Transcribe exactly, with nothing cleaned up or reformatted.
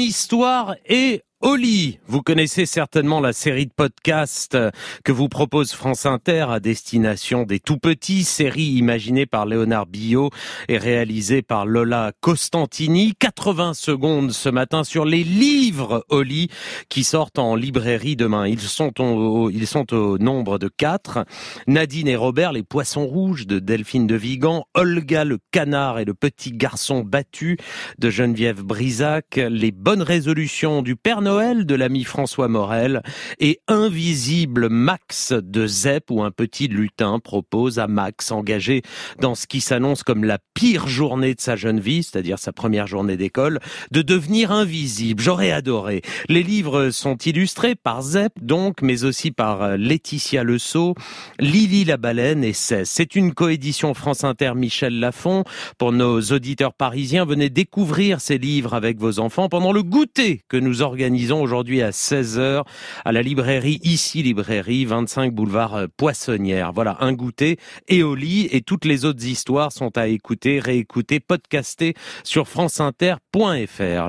Histoire et Oli, vous connaissez certainement la série de podcasts que vous propose France Inter à destination des tout-petits, série imaginée par Léonard Billot et réalisée par Lola Costantini. quatre-vingts secondes ce matin sur les livres Oli qui sortent en librairie demain. Ils sont au, ils sont au nombre de quatre. Nadine et Robert, les poissons rouges de Delphine de Vigan, Olga le canard et le petit garçon battu de Geneviève Brisac, les bonnes résolutions du Père Noël de l'ami François Morel et Invisible Max de Zep, où un petit lutin propose à Max, engagé dans ce qui s'annonce comme la pire journée de sa jeune vie, c'est-à-dire sa première journée d'école, de devenir invisible. J'aurais adoré. Les livres sont illustrés par Zep, donc, mais aussi par Laetitia Le Sceau, Lily la baleine et Cesse. C'est une coédition France Inter Michel Lafon. Pour nos auditeurs parisiens, venez découvrir ces livres avec vos enfants pendant le goûter que nous organisons aujourd'hui à seize heures à la librairie Ici Librairie, vingt-cinq boulevard Poissonnière. Voilà, un goûter et au lit, et toutes les autres histoires sont à écouter, réécouter, podcaster sur franceinter point fr.